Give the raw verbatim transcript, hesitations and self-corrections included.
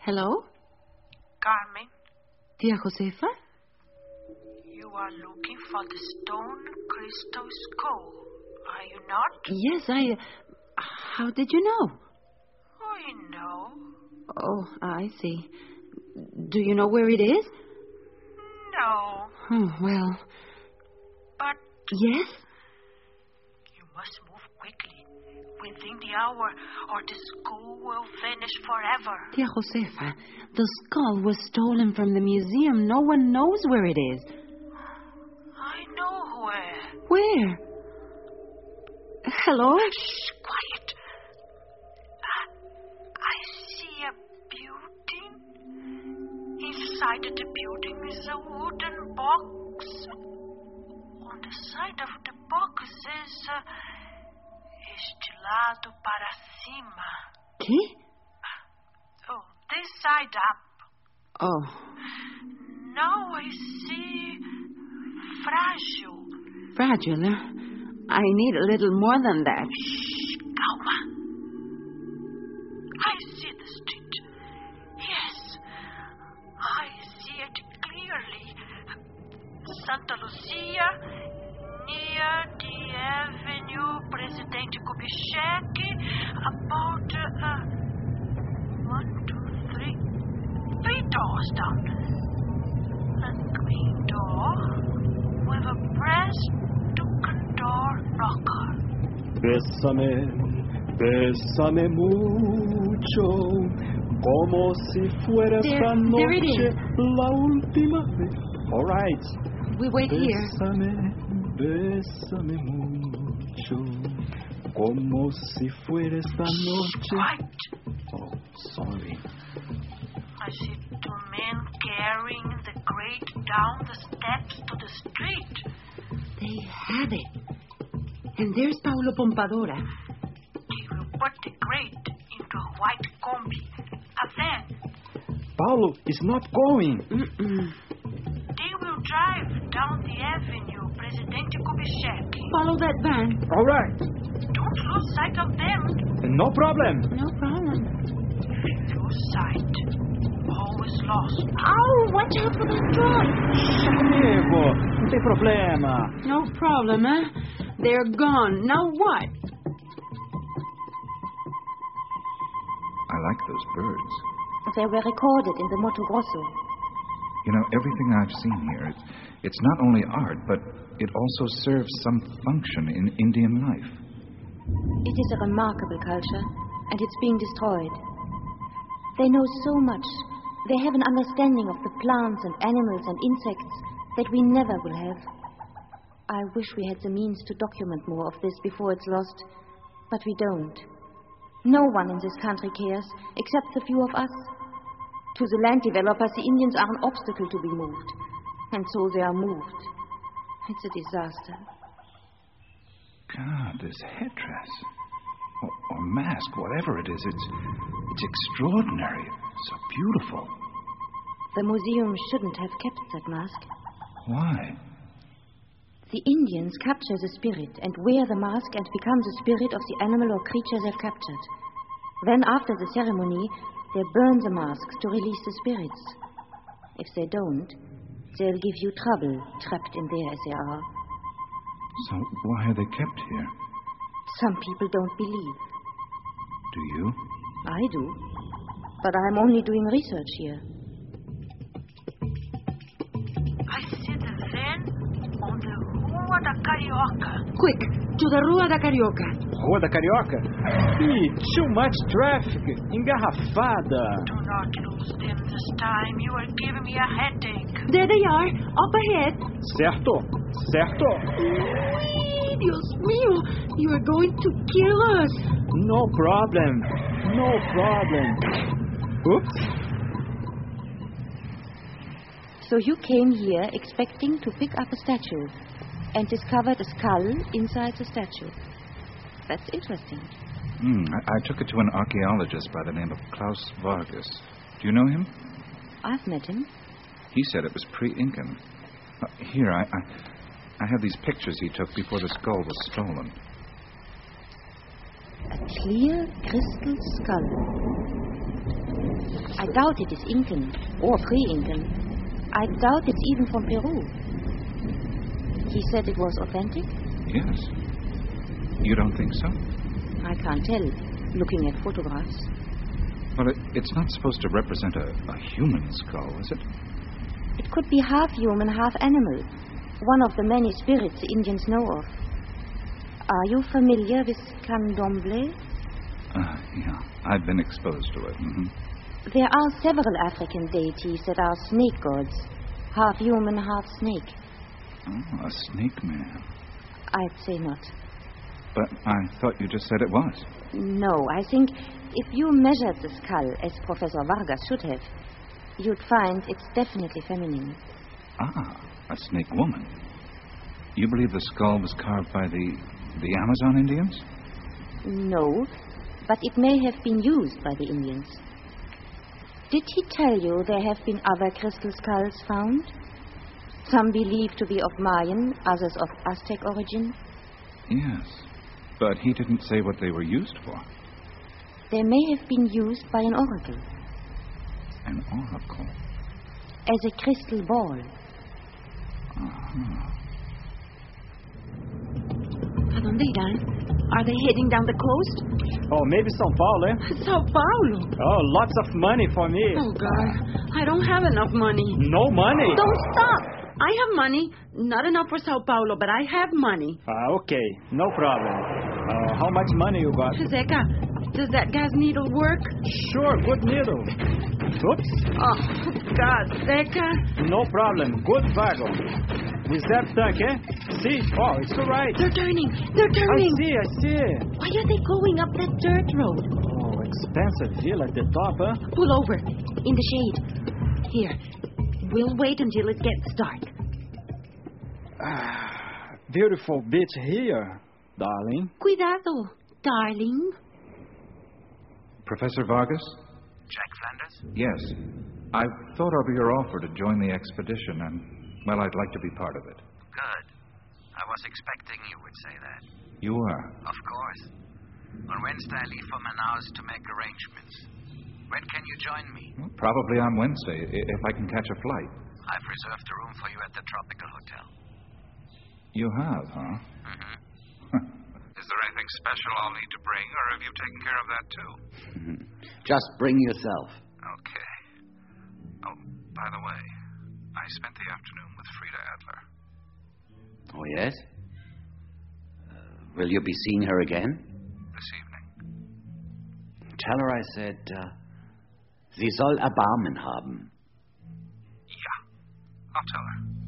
Hello? Carmen? Tia Josefa? You are looking for the stone crystal skull, are you not? Yes, I... Uh, how did you know? I know. Oh, I see. Do you know where it is? No. Oh, well... But... Yes? You must move quickly, within the hour, or the skull will vanish forever. Tia Josefa, the skull was stolen from the museum. No one knows where it is. I know where. Where? Hello? Shh, quiet. Uh, I see a building. Inside the building is a wooden box. On the side of the box is uh, estilado para cima. ¿Qué? Oh, this side up. Oh. Now I see frágil. Fragile? Huh? I need a little more than that. Shh, calma. I see the street. Yes, I see it clearly. Santa Lucia, near the Avenue Presidente Kubitschek, about uh, one, two, three, three doors down. A green door with a brass Duncan door knocker. Bésame, bésame mucho, como si fuera esta There- there it noche is. la última vez. All right. We wait here. Bésame, bésame mucho, como si fuera esta noche. Right. Oh, sorry. I see two men carrying the grate down the steps to the street. They have it. And there's Paulo Pompadora. They will put the grate into a white combi, a van. Paulo is not going. Mm-mm. They will drive down the avenue, Presidente Kubitschek. Follow that van. All right. Don't lose sight of them. No problem. No problem. If you lose sight, all is lost. Oh, watch out for the truck. Amigo, não tem problema. No problem, huh? They're gone. Now what? I like those birds. They were recorded in the Mato Grosso. You know, everything I've seen here, it's, it's not only art, but it also serves some function in Indian life. It is a remarkable culture, and it's being destroyed. They know so much. They have an understanding of the plants and animals and insects that we never will have. I wish we had the means to document more of this before it's lost, but we don't. No one in this country cares, except the few of us. To the land developers, the Indians are an obstacle to be moved, and so they are moved. It's a disaster. God, this headdress. Or, or mask, whatever it is, it's, it's extraordinary. So beautiful. The museum shouldn't have kept that mask. Why? The Indians capture the spirit and wear the mask and become the spirit of the animal or creature they've captured. Then, after the ceremony, they burn the masks to release the spirits. If they don't, they'll give you trouble, trapped in there as they are. So why are they kept here? Some people don't believe. Do you? I do. But I'm only doing research here. I see the van on the Rua da Carioca. Quick, to the Rua da Carioca. Rua da Carioca? Ih, too much traffic. Engarrafada. Do not lose them this time. You are giving me a headache. There they are, up ahead. Certo? Certo? Uy, Dios mío, you are going to kill us. No problem. No problem. Oops. So you came here expecting to pick up a statue and discovered a skull inside the statue. That's interesting. Hmm, I, I took it to an archaeologist by the name of Klaus Vargas. Do you know him? I've met him. He said it was pre-Incan. Uh, here, I, I, I have these pictures he took before the skull was stolen. A clear crystal skull. I doubt it is Incan or pre-Incan. I doubt it's even from Peru. He said it was authentic? Yes. You don't think so? I can't tell, looking at photographs. Well, it, it's not supposed to represent a, a human skull, is it? It could be half human, half animal. One of the many spirits the Indians know of. Are you familiar with candomblé? Uh, yeah, I've been exposed to it. Mm-hmm. There are several African deities that are snake gods. Half human, half snake. Oh, a snake man. I'd say not. But I thought you just said it was. No, I think if you measured the skull, as Professor Vargas should have, you'd find it's definitely feminine. Ah, a snake woman. You believe the skull was carved by the the Amazon Indians? No, but it may have been used by the Indians. Did he tell you there have been other crystal skulls found? Some believed to be of Mayan, others of Aztec origin. Yes, but he didn't say what they were used for. They may have been used by an oracle. An oracle? As a crystal ball. Uh-huh. ¿A dónde irán? Are they heading down the coast? Oh, maybe São Paulo, eh? Sao Paulo. Oh, lots of money for me. Oh, God. I don't have enough money. No money? Don't stop. I have money. Not enough for Sao Paulo, but I have money. Ah, okay. No problem. Uh, how much money you got? Zeca, does that gas needle work? Sure, good needle. Oops. Oh, God, Zeca. No problem. Good wagon. Reserve tank, eh? See? Oh, it's all right. They're turning. They're I turning. see, I see. Why are they going up that dirt road? Oh, expensive villa at the top, huh? Pull over. In the shade. Here. We'll wait until it gets dark. Ah, beautiful beach here, darling. Cuidado, darling. Professor Vargas? Jack Flanders? Yes. I thought of your offer to join the expedition, and, well, I'd like to be part of it. Good. I was expecting you would say that. You are? Of course. On Wednesday, I leave for Manaus to make arrangements. When can you join me? Well, probably on Wednesday, i- if I can catch a flight. I've reserved a room for you at the Tropical Hotel. You have, huh? Mm-hmm. Is there anything special I'll need to bring, or have you taken care of that, too? Just bring yourself. Okay. Oh, by the way, I spent the afternoon with Frida Adler. Oh, yes? Uh, will you be seeing her again? This evening. Tell her I said, uh, sie soll Erbarmen haben. Ja, I'll tell her.